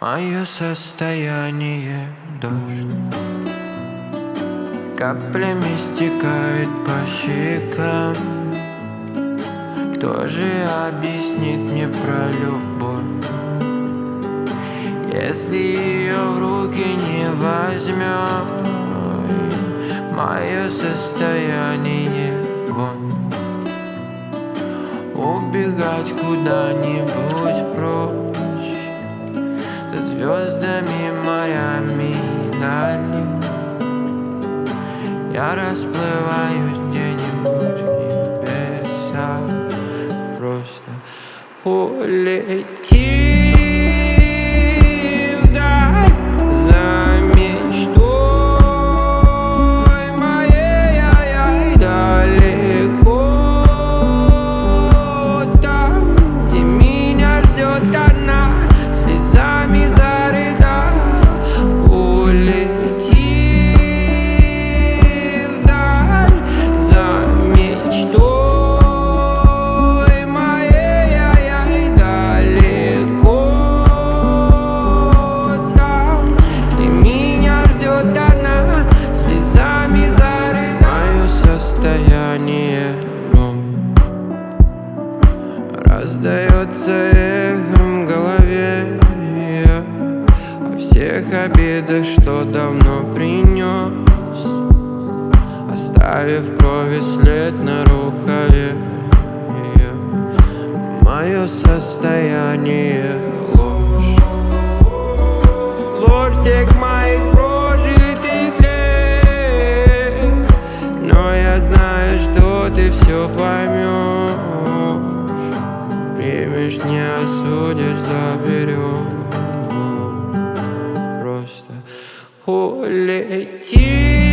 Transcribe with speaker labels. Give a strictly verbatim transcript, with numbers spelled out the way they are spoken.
Speaker 1: Мое состояние дождь, каплями стекает по щекам. Кто же объяснит мне про любовь, если ее в руки не возьмем? Мое состояние вон, убегать куда-нибудь прочь, за звездами, морями и дали. Я расплываюсь где-нибудь в небесах, просто улети вдаль за мечтой моей, ай-яй, далеко там, где меня ждет одна, слезами зарыдав. Улети раздается эхом в голове о всех обидах, что давно принес, оставив в крови след на рукаве. Мое состояние ложь, ложь всех моих прожитых лет, но я знаю, что ты все поймешь. Примешь, не осудишь, заберешь. Просто улети.